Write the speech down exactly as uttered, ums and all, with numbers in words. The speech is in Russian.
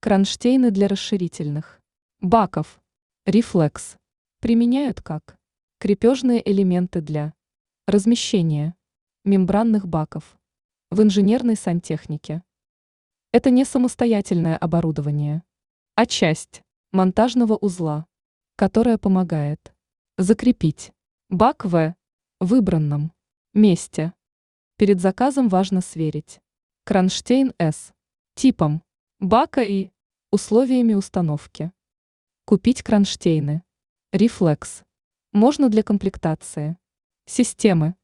Кронштейны для расширительных баков Рефлекс применяют как крепежные элементы для размещения мембранных баков в инженерной сантехнике. Это не самостоятельное оборудование, а часть монтажного узла, которая помогает закрепить бак в выбранном месте. Перед заказом важно сверить кронштейн с типом бака и условиями установки. Купить кронштейны Рефлекс можно для комплектации системы